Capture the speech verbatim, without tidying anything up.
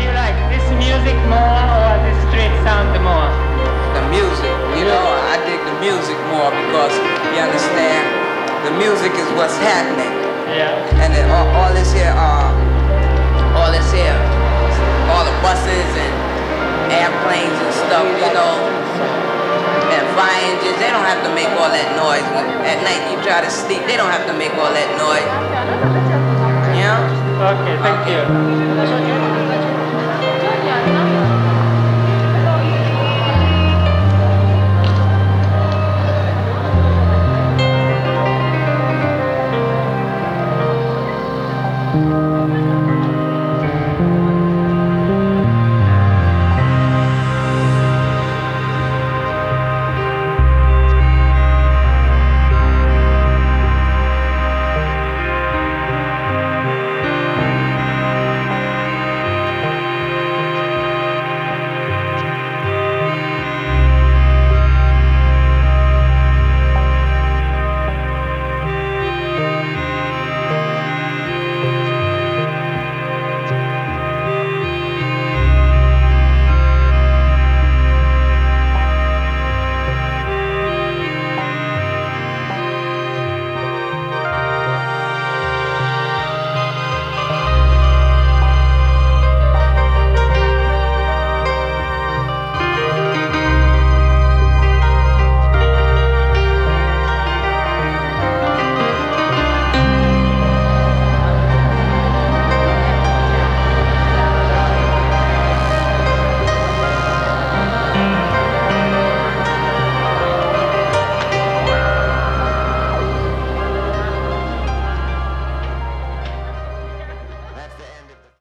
do you like, this music more or the street sound more? The music, you know, I dig the music more because you understand, the music is what's happening. Yeah. And it, all, all this here, uh, all this here, all the buses and airplanes and stuff, you know, and fire engines, they don't have to make all that noise. When, at night you try to sleep, they don't have to make all that noise. You know? Okay, thank Okay. you.